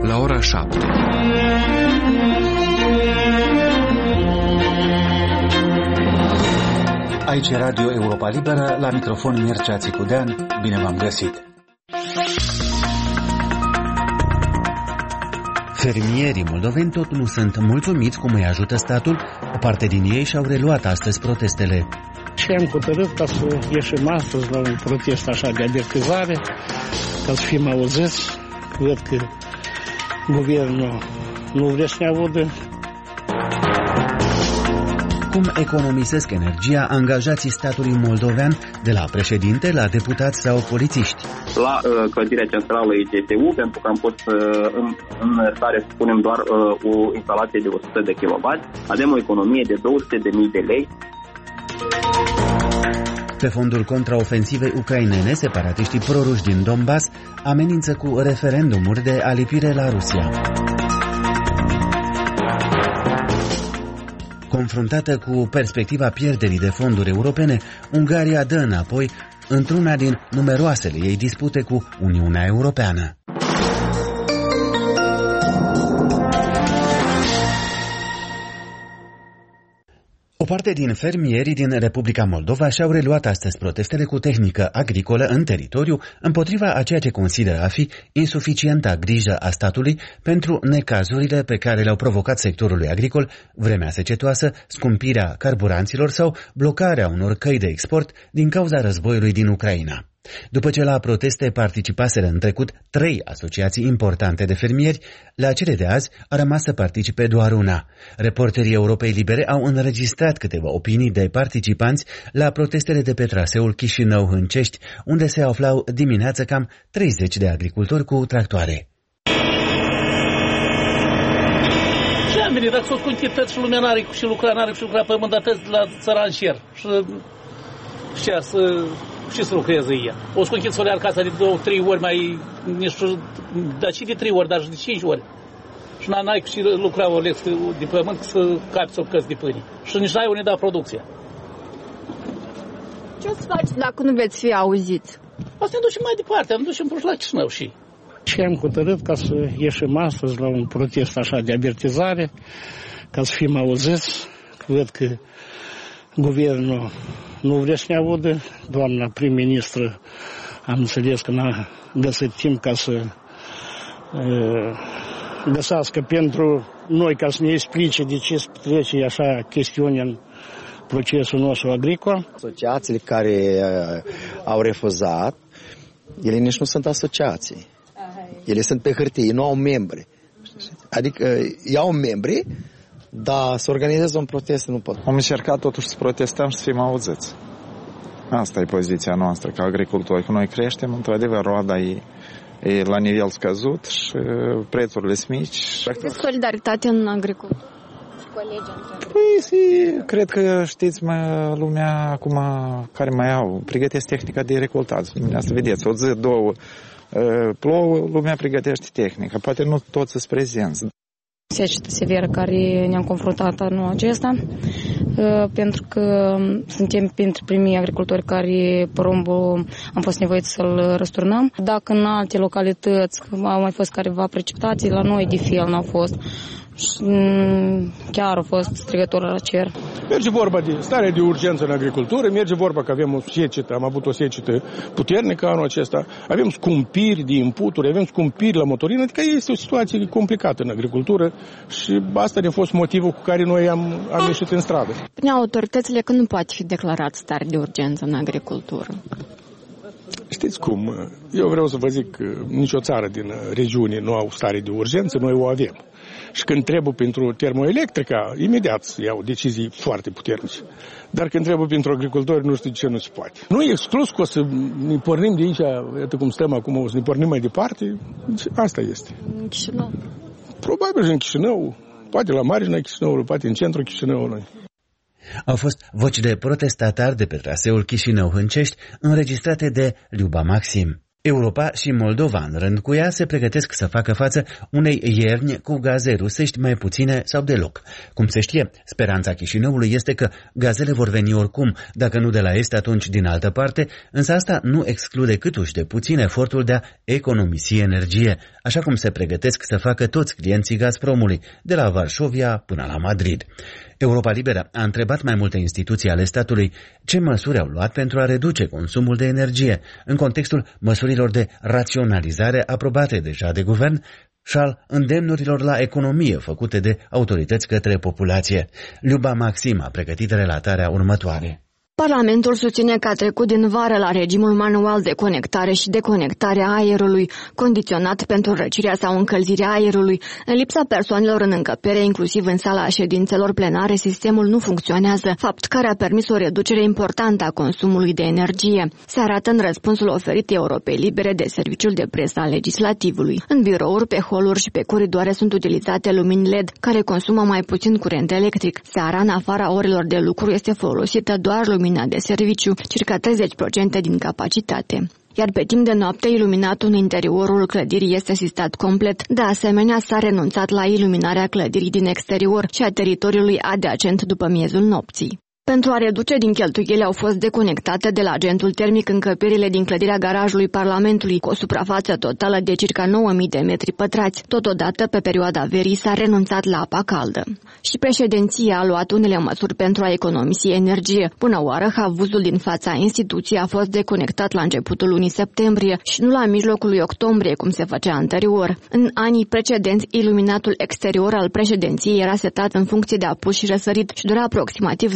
la ora 7. Aici Radio Europa Liberă, la microfon Mircea Țicudean, bine v-am găsit. Fermierii moldoveni tot nu sunt mulțumiți cum îi ajută statul, o parte din ei și-au reluat astăzi protestele. Și am hotărât ca să ieșim astăzi la un protest așa de avertizare, ca să fim auziți. Cred că guvernul nu vrea să ne audă. Cum economisesc energia angajații statului moldovean, de la președinte la deputați sau polițiști? La clădirea centrală ITTU, pentru că am fost în stare să punem doar o instalație de 100 de kW, avem o economie de 200.000 de lei. Pe fondul contraofensivei ucrainene, separatiștii proruși din Donbass amenință cu referendumuri de alipire la Rusia. Confruntată cu perspectiva pierderii de fonduri europene, Ungaria dă înapoi într-una din numeroasele ei dispute cu Uniunea Europeană. O parte din fermierii din Republica Moldova și-au reluat astăzi protestele cu tehnică agricolă în teritoriu împotriva a ceea ce consideră a fi insuficienta grijă a statului pentru necazurile pe care le-au provocat sectorului agricol, vremea secetoasă, scumpirea carburanților sau blocarea unor căi de export din cauza războiului din Ucraina. După ce la proteste participaseră în trecut 3 asociații importante de fermieri, la cele de azi a rămas să participe doar una. Reporterii Europei Libere au înregistrat câteva opinii de participanți la protestele de pe traseul Chișinău-Hâncești, unde se aflau dimineață cam 30 de agricultori cu tractoare. Ce am venit, dacă s-o scuntități și lumea n-are și lucra pământ, datăți la țăran șer și și să lucreze ea. O sconchit solear casa de 2-3 ori mai, dar și de 3 ori, dar și de 5 ori. Și n-ai și lucra o lecție de pământ să capi să căți de pâine. Și nici n-ai unde da producția. Ce o să faceți dacă nu veți fi auziți? O să ne ducem mai departe, ne ducem la Chișinău și. Și am hotărât ca să ieșim astăzi la un protest așa de avertizare, ca să fim auziți. Cred că guvernul nu vrea să ne audă. Doamna prim-ministră am înțeles că n-a găsit timp ca să găsească pentru noi, ca să ne explice de ce se trece așa chestiuni în procesul nostru agricol. Asociațiile care au refuzat, ele nici nu sunt asociații. Ele sunt pe hârtie, nu au membri. Adică iau membri, dar să organizeze un protest nu pot. Am încercat totuși să protestăm și să fim auziți. Asta e poziția noastră ca agricultori. Că noi creștem, într-adevăr, roada e la nivel scăzut și prețurile sunt mici. Vedeți solidaritate în agricultură? Colegii Păi, cred că știți, lumea acum care mai au, pregătesc tehnica de recoltat. Asta vedeți, o zi, 2 plouă, lumea pregătește tehnica. Poate nu toți sunt prezenți. Secetă severă care ne-am confruntat anul acesta, pentru că suntem printre primii agricultori care porumbul am fost nevoiți să-l răsturnăm. Dacă în alte localități au mai fost careva precipitații, la noi de fel n-au fost. Chiar a fost strigător la cer. Merge vorba de stare de urgență în agricultură, merge vorba că avem o secetă, am avut o secetă puternică anul acesta, avem scumpiri de inputuri, avem scumpiri la motorină, adică este o situație complicată în agricultură și asta a fost motivul cu care noi am ieșit în stradă. Spuneau autoritățile că nu poate fi declarat stare de urgență în agricultură. Știți cum? Eu vreau să vă zic că nicio țară din regiune nu au stare de urgență, noi o avem. Și când trebuie pentru termoelectrica, imediat iau decizii foarte puternice. Dar când trebuie pentru agricultori, nu știu de ce nu se poate. Nu e exclus că o să ne pornim de aici, iată cum stăm acum, o să ne pornim mai departe. Asta este. În Chișinău? Probabil în Chișinău, poate la marginea Chișinăului, poate în centrul Chișinăului. Au fost voci de protestatari de pe traseul Chișinău-Hâncești înregistrate de Liuba Maxim. Europa și Moldova, în rând cu ea, se pregătesc să facă față unei ierni cu gaze rusești mai puține sau deloc. Cum se știe, speranța Chișinăului este că gazele vor veni oricum, dacă nu de la est, atunci din altă parte, însă asta nu exclude câtuși de puțin efortul de a economisi energie, așa cum se pregătesc să facă toți clienții Gazpromului, de la Varșovia până la Madrid. Europa Liberă a întrebat mai multe instituții ale statului ce măsuri au luat pentru a reduce consumul de energie în contextul măsurilor de raționalizare aprobate deja de guvern și al îndemnurilor la economie făcute de autorități către populație. Luba Maxim a pregătit relatarea următoare. Parlamentul susține că a trecut din vară la regimul manual de conectare și deconectare a aerului, condiționat pentru răcirea sau încălzirea aerului. În lipsa persoanelor în încăpere, inclusiv în sala ședințelor plenare, sistemul nu funcționează, fapt care a permis o reducere importantă a consumului de energie. Se arată în răspunsul oferit Europei Libere de Serviciul de Presă al Legislativului. În birouri, pe holuri și pe coridoare sunt utilizate lumini LED, care consumă mai puțin curent electric. Seara, în afara orelor de lucru, este folosită doar lumina de serviciu, circa 30% din capacitate. Iar pe timp de noapte, iluminatul în interiorul clădirii este asistat complet. De asemenea, s-a renunțat la iluminarea clădirii din exterior și a teritoriului adiacent după miezul nopții. Pentru a reduce din cheltuieli au fost deconectate de la agentul termic încăperile din clădirea garajului Parlamentului, cu o suprafață totală de circa 9.000 de metri pătrați. Totodată, pe perioada verii, s-a renunțat la apa caldă. Și președinția a luat unele măsuri pentru a economisi energie. Până oară, havuzul din fața instituției a fost deconectat la începutul lunii septembrie și nu la mijlocul lui octombrie, cum se făcea anterior. În anii precedenți, iluminatul exterior al președinției era setat în funcție de apus și răsărit și dura aproximativ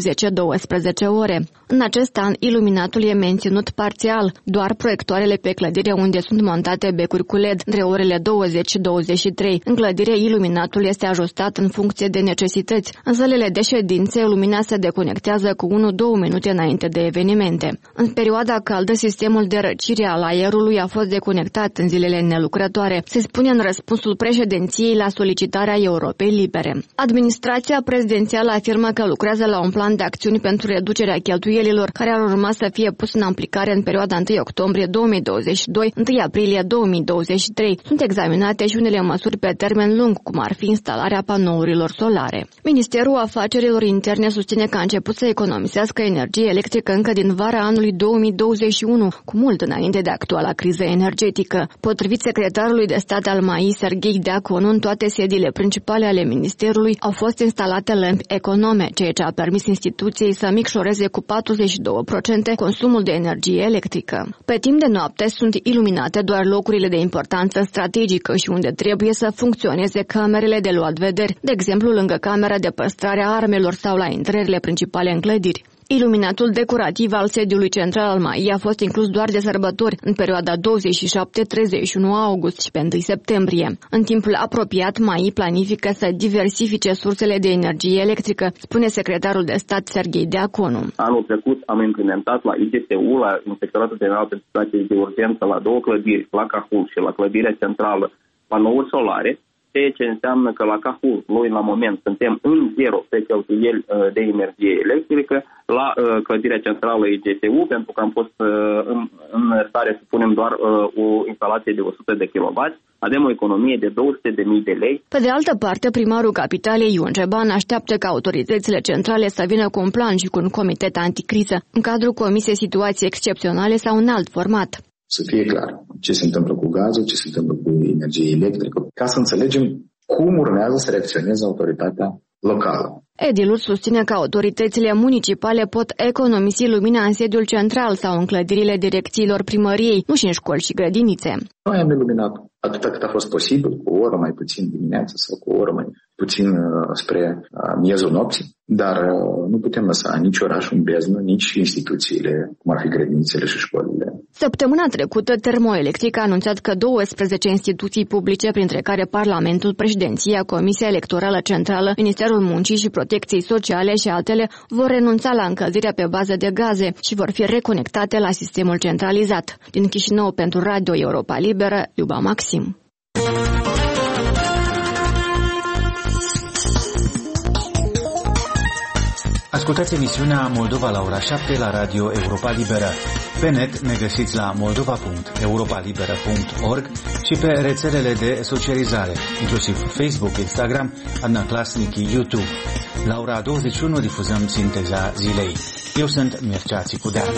12 ore. În acest an, iluminatul e menținut parțial, doar proiectoarele pe clădire unde sunt montate becuri cu LED între orele 20 și 23. În clădire, iluminatul este ajustat în funcție de necesități. În sălile de ședințe, lumina se deconectează cu 1-2 minute înainte de evenimente. În perioada caldă, sistemul de răcire al aerului a fost deconectat în zilele nelucrătoare, se spune în răspunsul președinției la solicitarea Europei Libere. Administrația prezidențială afirmă că lucrează la un plan de acțiuni pentru reducerea cheltuielilor, care ar urma să fie pus în aplicare în perioada 1 octombrie 2022, 1 aprilie 2023. Sunt examinate și unele măsuri pe termen lung, cum ar fi instalarea panourilor solare. Ministerul Afacerilor Interne susține că a început să economisească energie electrică încă din vara anului 2021, cu mult înainte de actuala criză energetică. Potrivit secretarului de stat al MAI, Serghei Deaconu, în toate sediile principale ale ministerului au fost instalate lămpi econome, ceea ce a permis instituției să micșoreze cu 42% consumul de energie electrică. Pe timp de noapte sunt iluminate doar locurile de importanță strategică și unde trebuie să funcționeze camerele de luat vederi, de exemplu lângă camera de păstrare a armelor sau la intrările principale în clădiri. Iluminatul decorativ al sediului central al MAI a fost inclus doar de sărbători, în perioada 27-31 august și pe 1 septembrie. În timpul apropiat, MAI planifică să diversifice sursele de energie electrică, spune secretarul de stat Serghei Deaconu. Anul trecut am implementat la IGTU, la Inspectoratul General pentru Situații de Urgență, la 2 clădiri, la Cahul și la clădirea centrală, panouri solare, ceea ce înseamnă că la Cahul, noi la moment suntem în zero pe cheltuieli de energie electrică, la clădirea centrală IGTU, pentru că am fost în stare să punem doar o instalație de 100 de kW, avem o economie de 200.000 de lei. Pe de altă parte, primarul capitalei Ion Ceban așteaptă ca autoritățile centrale să vină cu un plan și cu un comitet anticriză, în cadrul Comisiei Situații Excepționale sau în alt format. Să fie clar ce se întâmplă cu gazul, ce se întâmplă cu energie electrică, ca să înțelegem cum urmează să reacționeze autoritatea locală. Edilul susține că autoritățile municipale pot economisi lumina în sediul central sau în clădirile direcțiilor primăriei, nu și în școli și grădinițe. Noi am iluminat atât cât a fost posibil, cu o oră mai puțin dimineața sau cu o oră mai puțin spre miezul nopții, dar nu putem lăsa nici orașul în beznă, nici instituțiile, cum ar fi grădinițele și școlile. Săptămâna trecută, Termoelectric a anunțat că 12 instituții publice, printre care Parlamentul, Președinția, Comisia Electorală Centrală, Ministerul Muncii și Protecției Sociale și altele, vor renunța la încălzirea pe bază de gaze și vor fi reconectate la sistemul centralizat. Din Chișinău pentru Radio Europa Liberă, Luba Maxim. Ascultați emisiunea Moldova la ora 7 la Radio Europa Liberă. Pe net ne găsiți la moldova.europalibera.org și pe rețelele de socializare, inclusiv Facebook, Instagram, Adnaclasnici, YouTube. La ora 21 difuzăm sinteza zilei. Eu sunt Mircea Țicudean.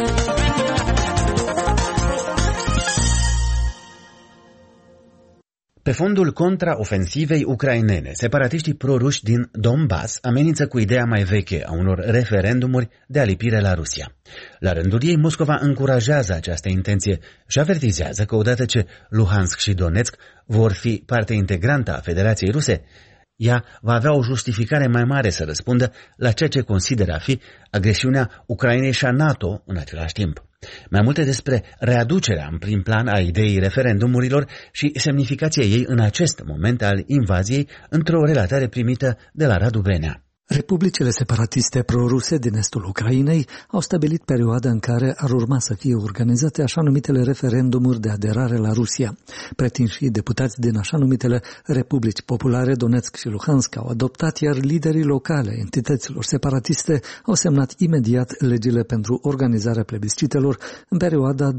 Pe fondul contraofensivei ucrainene, separatiștii proruși din Donbass amenință cu ideea mai veche a unor referendumuri de alipire la Rusia. La rândul ei, Moscova încurajează această intenție și avertizează că odată ce Luhansk și Donetsk vor fi parte integrantă a Federației Ruse, ea va avea o justificare mai mare să răspundă la ceea ce consideră a fi agresiunea Ucrainei și a NATO în același timp. Mai multe despre readucerea în prim plan a ideii referendumurilor și semnificația ei în acest moment al invaziei într-o relatare primită de la Radu Benea. Republicile separatiste proruse din estul Ucrainei au stabilit perioada în care ar urma să fie organizate așa numitele referendumuri de aderare la Rusia. Pretinșii deputați din așa numitele Republici Populare Donetsk și Luhansk au adoptat, iar liderii locale entităților separatiste au semnat imediat legile pentru organizarea plebiscitelor în perioada 23-27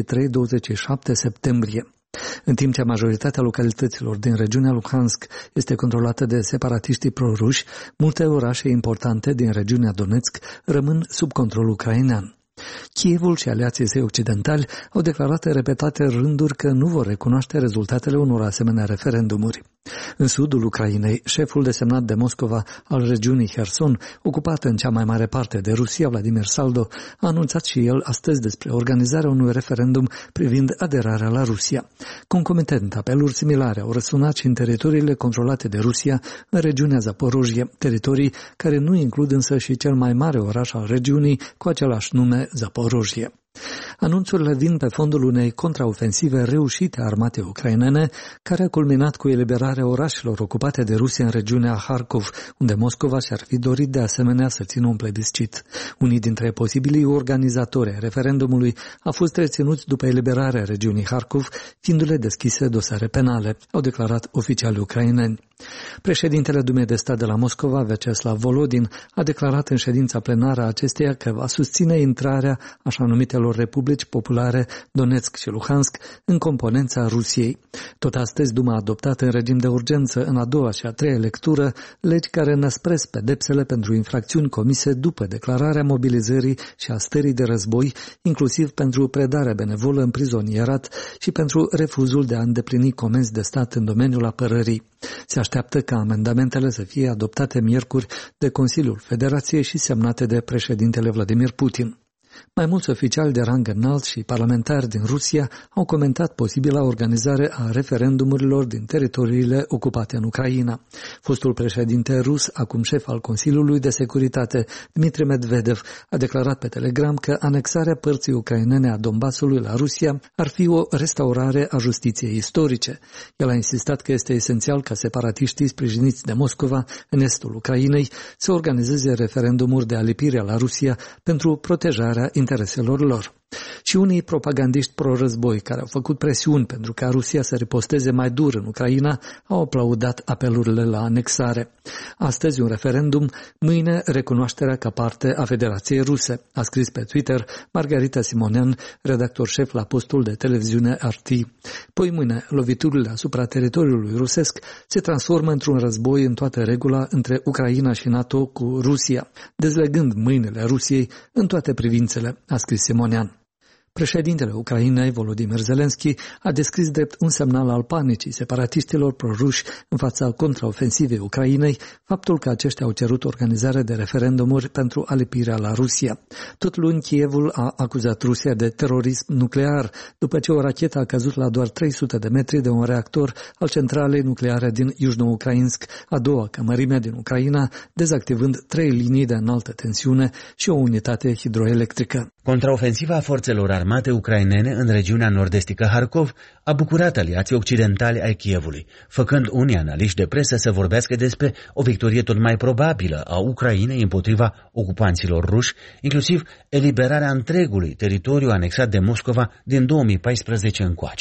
septembrie. În timp ce majoritatea localităților din regiunea Luhansk este controlată de separatiștii proruși, multe orașe importante din regiunea Donetsk rămân sub control ucrainean. Kievul și aliații săi occidentali au declarat în repetate rânduri că nu vor recunoaște rezultatele unor asemenea referendumuri. În sudul Ucrainei, șeful desemnat de Moscova al regiunii Herson, ocupată în cea mai mare parte de Rusia, Vladimir Saldo, a anunțat și el astăzi despre organizarea unui referendum privind aderarea la Rusia. Concomitent, apeluri similare au răsunat și în teritoriile controlate de Rusia, în regiunea Zaporojie, teritorii care nu includ însă și cel mai mare oraș al regiunii cu același nume, Zaporojie. Anunțurile vin pe fondul unei contraofensive reușite a armatei ucrainene, care a culminat cu eliberarea orașelor ocupate de Rusia în regiunea Harkov, unde Moscova și-ar fi dorit de asemenea să țină un plebiscit. Unii dintre posibilii organizatori ai referendumului au fost reținuți după eliberarea regiunii Harkov, fiindu-le deschise dosare penale, au declarat oficialii ucraineni. Președintele Dumei de Stat de la Moscova, Vyacheslav Volodin, a declarat în ședința plenară a acesteia că va susține intrarea așa numitelor Republici Populare Donetsk și Luhansk în componența Rusiei. Tot astăzi, Duma a adoptat în regim de urgență în a doua și a treia lectură legi care năspresc pedepsele pentru infracțiuni comise după declararea mobilizării și a stării de război, inclusiv pentru predarea benevolă în prizonierat și pentru refuzul de a îndeplini comenzi de stat în domeniul apărării. Se așteaptă ca amendamentele să fie adoptate miercuri de Consiliul Federației și semnate de președintele Vladimir Putin. Mai mulți oficiali de rang înalt și parlamentari din Rusia au comentat posibila organizare a referendumurilor din teritoriile ocupate în Ucraina. Fostul președinte rus, acum șef al Consiliului de Securitate, Dmitri Medvedev, a declarat pe Telegram că anexarea părții ucrainene a Donbassului la Rusia ar fi o restaurare a justiției istorice. El a insistat că este esențial ca separatiștii sprijiniți de Moscova în estul Ucrainei să organizeze referendumuri de alipire la Rusia pentru protejarea intereselor lor. Și unii propagandiști pro-război care au făcut presiuni pentru ca Rusia să riposteze mai dur în Ucraina au aplaudat apelurile la anexare. Astăzi un referendum, mâine recunoașterea ca parte a Federației Ruse, a scris pe Twitter Margarita Simonean, redactor șef la postul de televiziune RT. Poi mâine, loviturile asupra teritoriului rusesc se transformă într-un război în toată regula între Ucraina și NATO cu Rusia, dezlegând mâinile Rusiei în toate privințele, a scris Simonean. Președintele Ucrainei, Volodymyr Zelensky, a descris drept un semnal al panicii separatiștilor proruși în fața contraofensivei Ucrainei faptul că aceștia au cerut organizarea de referendumuri pentru alipirea la Rusia. Tot luni, Kievul a acuzat Rusia de terorism nuclear, după ce o rachetă a căzut la doar 300 de metri de un reactor al centralei nucleare din Yuzhno-Ukrainsk, a doua ca mărime din Ucraina, dezactivând 3 linii de înaltă tensiune și o unitate hidroelectrică. Contraofensiva forțelor armate ucrainene în regiunea nord-estică Harkov a bucurat aliații occidentali ai Kievului, făcând unii analiști de presă să vorbească despre o victorie tot mai probabilă a Ucrainei împotriva ocupanților ruși, inclusiv eliberarea întregului teritoriu anexat de Moscova din 2014 încoace.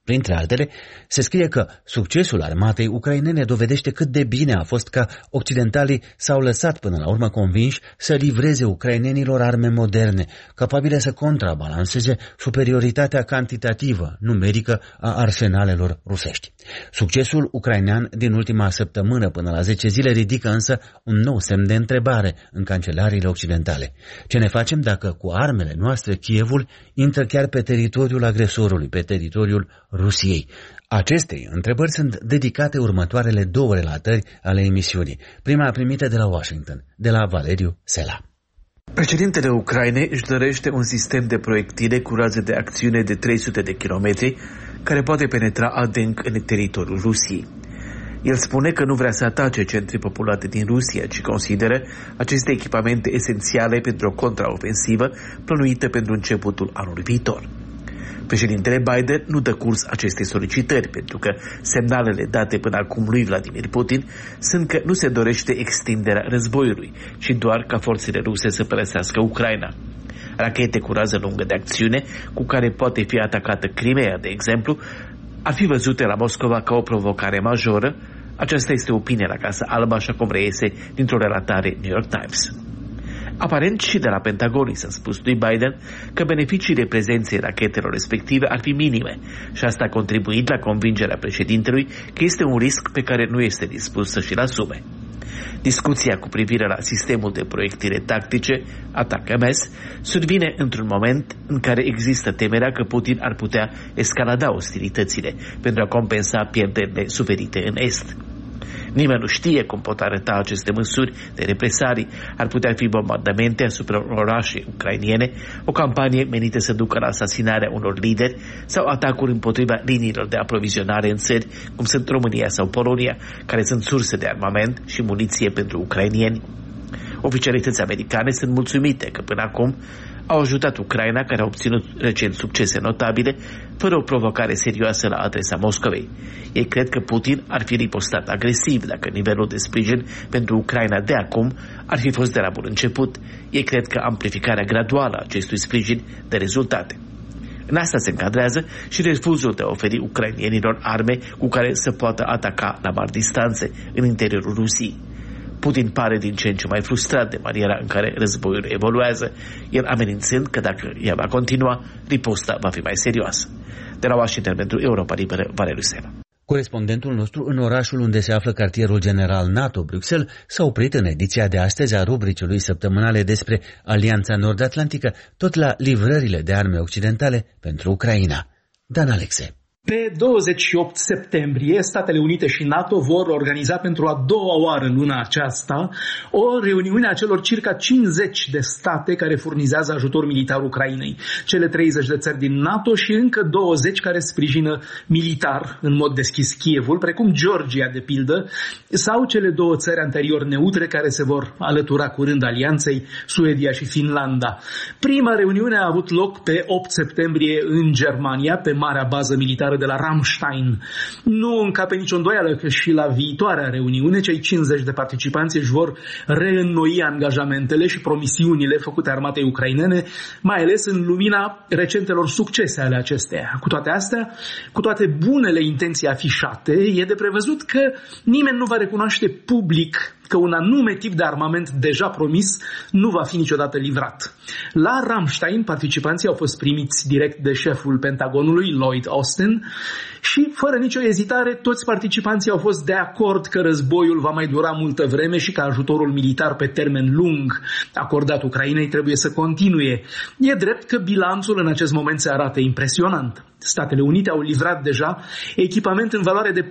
Printre altele, se scrie că succesul armatei ucrainene dovedește cât de bine a fost că occidentalii s-au lăsat până la urmă convinși să livreze ucrainenilor arme moderne, capabile să contrabalanceze superioritatea cantitativă, numerică a arsenalelor rusești. Succesul ucrainean din ultima săptămână până la 10 zile ridică însă un nou semn de întrebare în cancelariile occidentale. Ce ne facem dacă cu armele noastre Kievul intră chiar pe teritoriul agresorului, pe teritoriul Rusiei? Acestei întrebări sunt dedicate următoarele două relatări ale emisiunii. Prima primită de la Washington, de la Valeriu Sela. Președintele Ucrainei își dorește un sistem de proiectile cu raze de acțiune de 300 de kilometri care poate penetra adânc în teritoriul Rusiei. El spune că nu vrea să atace centri populate din Rusia, ci consideră aceste echipamente esențiale pentru o contraofensivă plănuită pentru începutul anului viitor. Președintele Biden nu dă curs acestei solicitări, pentru că semnalele date până acum lui Vladimir Putin sunt că nu se dorește extinderea războiului, ci doar ca forțele ruse să părăsească Ucraina. Rachete cu rază lungă de acțiune, cu care poate fi atacată Crimea, de exemplu, ar fi văzute la Moscova ca o provocare majoră. Aceasta este opinia la Casa Albă, așa cum reiese dintr-o relatare New York Times. Aparent și de la Pentagon i s-a spus lui Biden că beneficiile prezenței rachetelor respective ar fi minime și asta a contribuit la convingerea președintelui că este un risc pe care nu este dispus să și-l asume. Discuția cu privire la sistemul de proiectile tactice, ATACMS, survine într-un moment în care există temerea că Putin ar putea escalada ostilitățile pentru a compensa pierderile suferite în Est. Nimeni nu știe cum pot arăta aceste măsuri de represalii. Ar putea fi bombardamente asupra orașe ucrainiene, o campanie menită să ducă la asasinarea unor lideri sau atacuri împotriva liniilor de aprovizionare în țări cum sunt România sau Polonia, care sunt surse de armament și muniție pentru ucrainieni. Oficialități americane sunt mulțumite că până acum au ajutat Ucraina, care a obținut recent succese notabile, fără o provocare serioasă la adresa Moscovei. Ei cred că Putin ar fi ripostat agresiv dacă nivelul de sprijin pentru Ucraina de acum ar fi fost de la bun început. Ei cred că amplificarea graduală a acestui sprijin de rezultate. În asta se încadrează și refuzul de a oferi ucrainienilor arme cu care să poată ataca la mari distanțe în interiorul Rusiei. Putin pare din ce în ce mai frustrat de maniera în care războiul evoluează, el amenințând că dacă ea va continua, riposta va fi mai serioasă. De la Washington pentru Europa Liberă, Valeriu Sela. Corespondentul nostru în orașul unde se află cartierul general NATO, Bruxelles, s-a oprit în ediția de astăzi a rubricii săptămânale despre Alianța Nord-Atlantică, tot la livrările de arme occidentale pentru Ucraina. Dan Alexe. Pe 28 septembrie, Statele Unite și NATO vor organiza pentru a doua oară în luna aceasta o reuniune a celor circa 50 de state care furnizează ajutor militar Ucrainei. Cele 30 de țări din NATO și încă 20 care sprijină militar în mod deschis Kievul, precum Georgia, de pildă, sau cele două țări anterior neutre care se vor alătura curând alianței, Suedia și Finlanda. Prima reuniune a avut loc pe 8 septembrie în Germania, pe marea bază militară de la Ramstein. Nu încape nicio îndoială că și la viitoarea reuniune cei 50 de participanți își vor reînnoi angajamentele și promisiunile făcute armatei ucrainene, mai ales în lumina recentelor succese ale acesteia. Cu toate astea, cu toate bunele intenții afișate, e de prevăzut că nimeni nu va recunoaște public că un anume tip de armament deja promis nu va fi niciodată livrat. La Ramstein, participanții au fost primiți direct de șeful Pentagonului, Lloyd Austin, și, fără nicio ezitare, toți participanții au fost de acord că războiul va mai dura multă vreme și că ajutorul militar pe termen lung acordat Ucrainei trebuie să continue. E drept că bilanțul în acest moment se arată impresionant. Statele Unite au livrat deja echipament în valoare de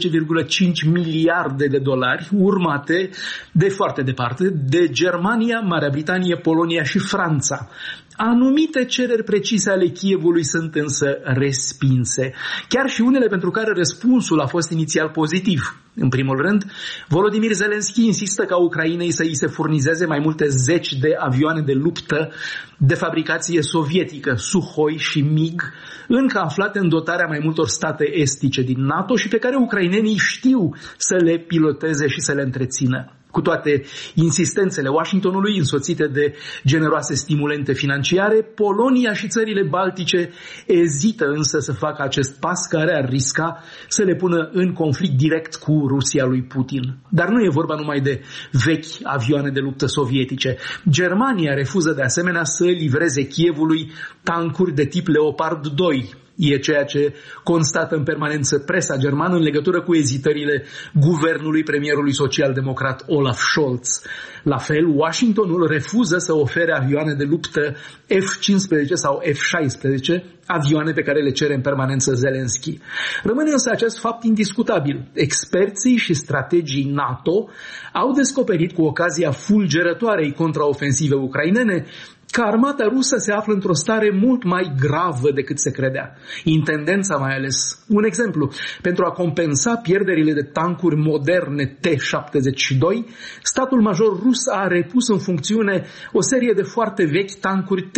14,5 miliarde de dolari, urmate de foarte departe de Germania, Marea Britanie, Polonia și Franța. Anumite cereri precise ale Kievului sunt însă respinse, chiar și unele pentru care răspunsul a fost inițial pozitiv. În primul rând, Volodymyr Zelensky insistă ca Ucrainei să îi se furnizeze mai multe zeci de avioane de luptă de fabricație sovietică, Suhoi și MiG, încă aflate în dotarea mai multor state estice din NATO și pe care ucrainenii știu să le piloteze și să le întrețină. Cu toate insistențele Washingtonului, însoțite de generoase stimulente financiare, Polonia și țările baltice ezită însă să facă acest pas care ar risca să le pună în conflict direct cu Rusia lui Putin. Dar nu e vorba numai de vechi avioane de luptă sovietice. Germania refuză de asemenea să livreze Kievului tancuri de tip Leopard 2. E ceea ce constată în permanență presa germană în legătură cu ezitările guvernului premierului social-democrat Olaf Scholz. La fel, Washingtonul refuză să ofere avioane de luptă F-15 sau F-16, avioane pe care le cere în permanență Zelensky. Rămâne însă acest fapt indiscutabil. Experții și strategii NATO au descoperit cu ocazia fulgerătoarei contraofensive ucrainene că armata rusă se află într-o stare mult mai gravă decât se credea. Intendența mai ales. Un exemplu, pentru a compensa pierderile de tancuri moderne T-72, statul major rus a repus în funcțiune o serie de foarte vechi tancuri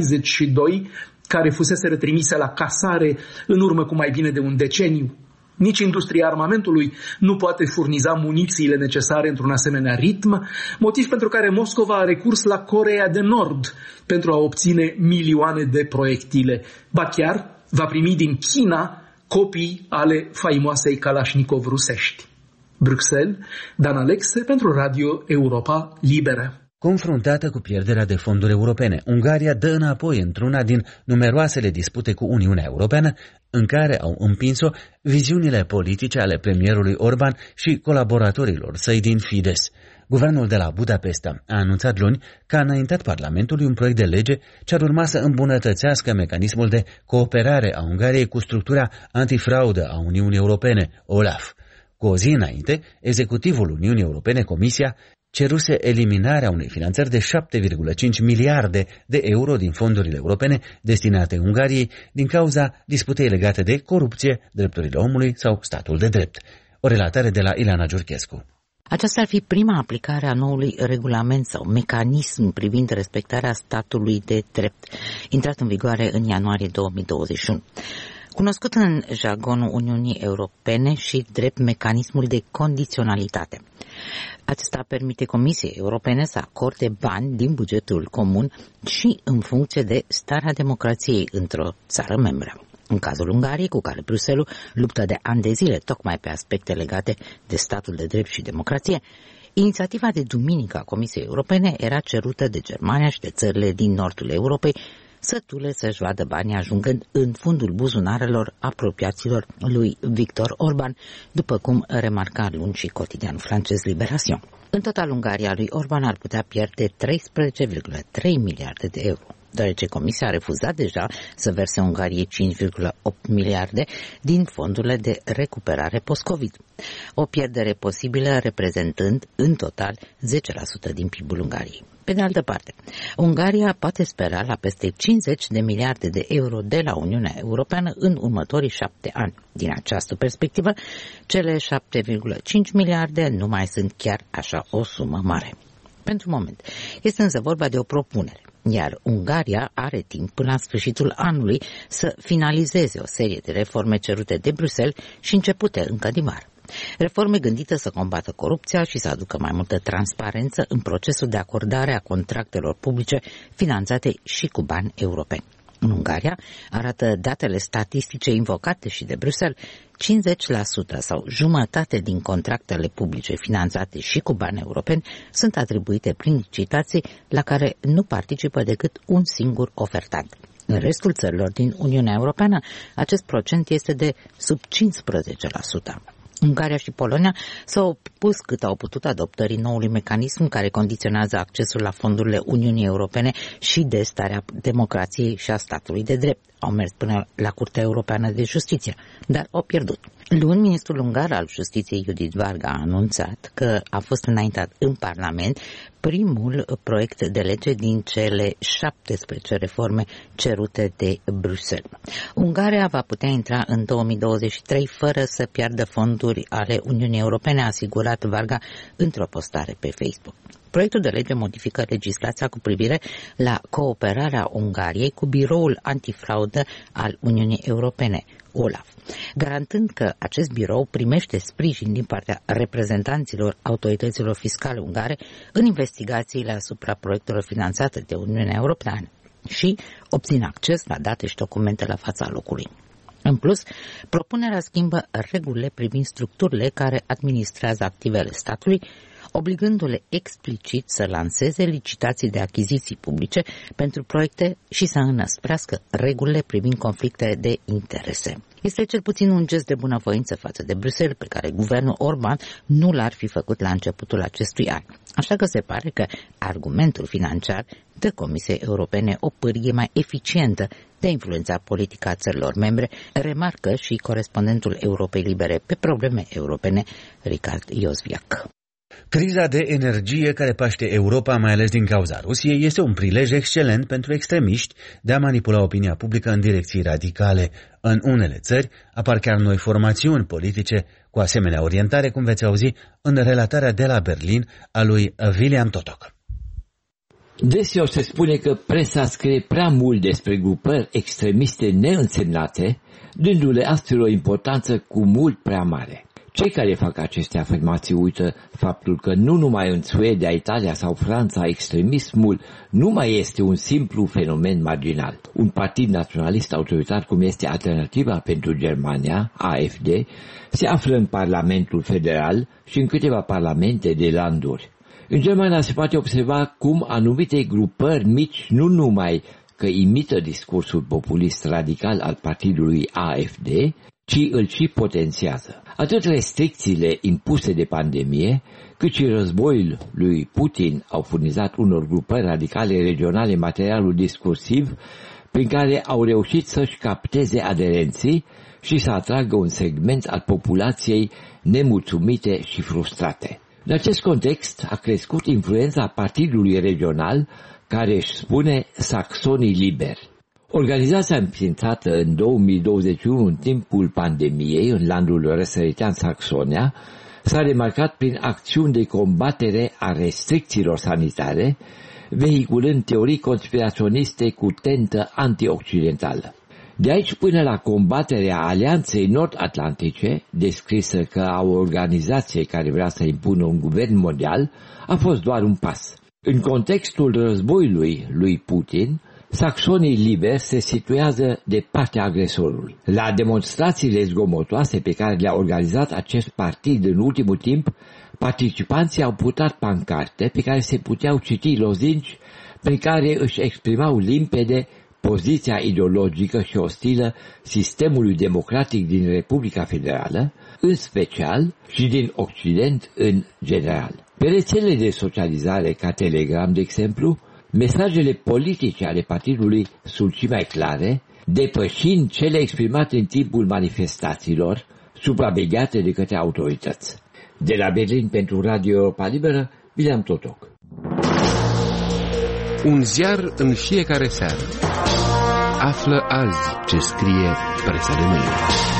T-62 care fusese trimise la casare în urmă cu mai bine de un deceniu. Nici industria armamentului nu poate furniza munițiile necesare într-un asemenea ritm, motiv pentru care Moscova a recurs la Coreea de Nord pentru a obține milioane de proiectile. Ba chiar va primi din China copii ale faimoasei Kalashnikov rusești. Bruxelles, Dan Alexe pentru Radio Europa Liberă. Confruntată cu pierderea de fonduri europene, Ungaria dă înapoi într-una din numeroasele dispute cu Uniunea Europeană în care au împins-o viziunile politice ale premierului Orban și colaboratorilor săi din Fidesz. Guvernul de la Budapesta a anunțat luni că a înaintat Parlamentului un proiect de lege ce ar urma să îmbunătățească mecanismul de cooperare a Ungariei cu structura antifraudă a Uniunii Europene, OLAF. Cu o zi înainte, executivul Uniunii Europene, Comisia, ceruse eliminarea unei finanțări de 7,5 miliarde de euro din fondurile europene destinate Ungariei din cauza disputei legate de corupție, drepturile omului sau statul de drept. O relatare de la Ileana Giurchescu. Aceasta ar fi prima aplicare a noului regulament sau mecanism privind respectarea statului de drept, intrat în vigoare în ianuarie 2021. Cunoscut în jargonul Uniunii Europene și drept mecanismul de condiționalitate. Acesta permite Comisiei Europene să acorde bani din bugetul comun și în funcție de starea democrației într-o țară membră. În cazul Ungariei, cu care Bruxelles luptă de ani de zile tocmai pe aspecte legate de statul de drept și democrație, inițiativa de duminică a Comisiei Europene era cerută de Germania și de țările din nordul Europei, sătule să-și vadă banii ajungând în fundul buzunarelor apropiaților lui Victor Orban, după cum remarca luni și cotidianul francez Libération. În total, Ungaria lui Orban ar putea pierde 13,3 miliarde de euro, deoarece Comisia a refuzat deja să verse Ungariei 5,8 miliarde din fondurile de recuperare post-Covid. O pierdere posibilă reprezentând în total 10% din PIB-ul Ungariei. Pe de altă parte, Ungaria poate spera la peste 50 de miliarde de euro de la Uniunea Europeană în următorii 7 ani. Din această perspectivă, cele 7,5 miliarde nu mai sunt chiar așa o sumă mare. Pentru moment, este însă vorba de o propunere, iar Ungaria are timp până la sfârșitul anului să finalizeze o serie de reforme cerute de Bruxelles și începute încă din vară. Reforme gândite să combată corupția și să aducă mai multă transparență în procesul de acordare a contractelor publice finanțate și cu bani europeni. În Ungaria, arată datele statistice invocate și de Bruxelles, 50% sau jumătate din contractele publice finanțate și cu bani europeni sunt atribuite prin licitații la care nu participă decât un singur ofertant. În restul țărilor din Uniunea Europeană, acest procent este de sub 15%. Ungaria și Polonia s-au opus cât au putut adoptării noului mecanism care condiționează accesul la fondurile Uniunii Europene și de starea democrației și a statului de drept. Au mers până la Curtea Europeană de Justiție, dar au pierdut. Luni, ministrul ungar al Justiției Judith Varga a anunțat că a fost înaintat în Parlament primul proiect de lege din cele 17 reforme cerute de Bruxelles. Ungaria va putea intra în 2023 fără să piardă fonduri ale Uniunii Europene, a asigurat Varga într-o postare pe Facebook. Proiectul de lege modifică legislația cu privire la cooperarea Ungariei cu Biroul Antifraudă al Uniunii Europene, OLAF, garantând că acest birou primește sprijin din partea reprezentanților autorităților fiscale ungare în investigațiile asupra proiectelor finanțate de Uniunea Europeană și obțin acces la date și documente la fața locului. În plus, propunerea schimbă regulile privind structurile care administrează activele statului, obligându-le explicit să lanseze licitații de achiziții publice pentru proiecte și să înăsprească regulile privind conflictele de interese. Este cel puțin un gest de bunăvoință față de Bruxelles, pe care guvernul Orban nu l-ar fi făcut la începutul acestui an. Așa că se pare că argumentul financiar dă Comisiei Europene o pârghie mai eficientă de a influența politica țărilor membre, remarcă și corespondentul Europei Libere pe probleme europene, Richard Iosviac. Criza de energie care paște Europa, mai ales din cauza Rusiei, este un prilej excelent pentru extremiști de a manipula opinia publică în direcții radicale. În unele țări apar chiar noi formațiuni politice cu asemenea orientare, cum veți auzi în relatarea de la Berlin a lui William Totok. Deseori se spune că presa scrie prea mult despre grupări extremiste neînsemnate, dându-le astfel o importanță cu mult prea mare. Cei care fac aceste afirmații uită faptul că nu numai în Suedia, Italia sau Franța extremismul nu mai este un simplu fenomen marginal. Un partid naționalist autoritar cum este Alternativa pentru Germania, AfD, se află în Parlamentul Federal și în câteva parlamente de landuri. În Germania se poate observa cum anumite grupări mici nu numai că imită discursul populist radical al partidului AfD, ci îl și potențiază. Atât restricțiile impuse de pandemie, cât și războiul lui Putin au furnizat unor grupări radicale regionale materialul discursiv prin care au reușit să-și capteze aderenții și să atragă un segment al populației nemulțumite și frustrate. În acest context a crescut influența partidului regional care își spune Saxonii Liberi. Organizația înființată în 2021 în timpul pandemiei în landul răsăritean Saxonia s-a remarcat prin acțiuni de combatere a restricțiilor sanitare, vehiculând teorii conspiraționiste cu tentă antioccidentală. De aici până la combaterea Alianței Nord-Atlantice, descrisă ca o organizație care vrea să impună un guvern mondial, a fost doar un pas. În contextul războiului lui Putin, Saxonii Liberi se situează de partea agresorului. La demonstrațiile zgomotoase pe care le-a organizat acest partid în ultimul timp, participanții au purtat pancarte pe care se puteau citi lozinci prin care își exprimau limpede poziția ideologică și ostilă sistemului democratic din Republica Federală, în special, și din Occident în general. Pe rețelele de socializare ca Telegram, de exemplu, mesajele politice ale partidului sunt și mai clare, depășind cele exprimate în timpul manifestațiilor, supravegheate de către autorități. De la Berlin pentru Radio Europa Liberă, William Totok. Un ziar în fiecare seară. Află azi ce scrie presa de mâine.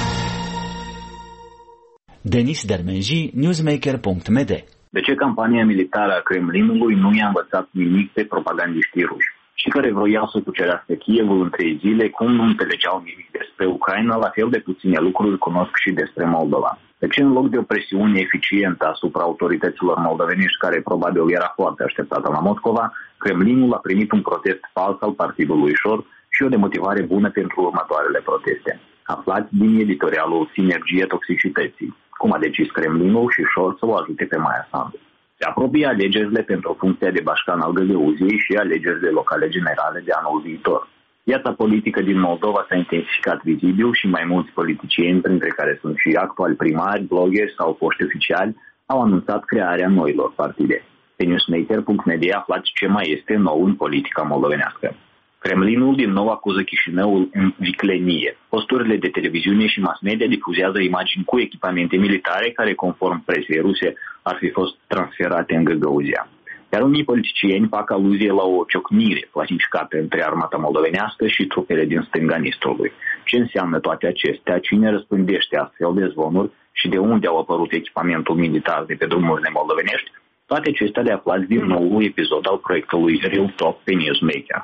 Denis Dermenji, newsmaker.md. De ce campania militară a Kremlinului nu i-a învățat nimic pe propagandiștii ruși? Și care vroiau să cucerească Kievul în 3 zile, cum nu înțelegeau nimic despre Ucraina, la fel de puține lucruri cunosc și despre Moldova. De ce în loc de o presiune eficientă asupra autorităților moldovenești, care probabil era foarte așteptată la Moscova, Kremlinul a primit un protest fals al partidului Șor și o demotivare bună pentru următoarele proteste. Aflați din editorialul Sinergie Toxicității, cum a decis Kremlinul și Șor să o ajute pe Maia Sandu. Se apropie alegerile pentru funcția de bașcan al Găgăuziei și alegerile locale generale de anul viitor. Viața politică din Moldova s-a intensificat vizibil și mai mulți politicieni, printre care sunt și actuali primari, bloggeri sau foști oficiali, au anunțat crearea noilor partide. Pe newsmaker.md aflați ce mai este nou în politica moldovenească. Kremlinul din nou acuză Chișinăul în viclenie. Posturile de televiziune și mass media difuzează imagini cu echipamente militare care, conform presei ruse, ar fi fost transferate în Găgăuzia. Iar unii politicieni fac aluzie la o ciocnire clasificată între armata moldovenească și trupele din stânga Nistrului. Ce înseamnă toate acestea? Cine răspândește astfel de zvonuri și de unde au apărut echipamentul militar de pe drumurile moldovenești? Toate acestea de aflați din noul episod al proiectului Real Talk pe Newsmaker.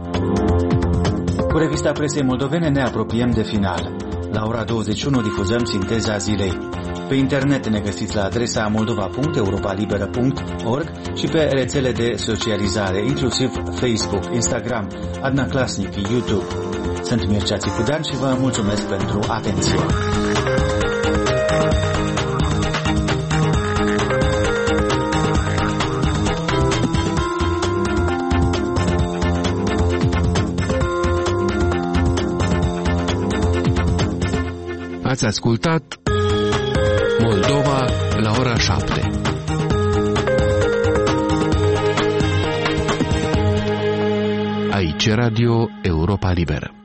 Cu revista presei moldovene ne apropiem de final. La ora 21 difuzăm sinteza zilei. Pe internet ne găsiți la adresa moldova.europalibera.org și pe rețele de socializare, inclusiv Facebook, Instagram, Adna Klasnic, YouTube. Sunt Mircea Țicudean și vă mulțumesc pentru atenție. Ați ascultat Moldova la ora 7. Aici Radio Europa Liberă.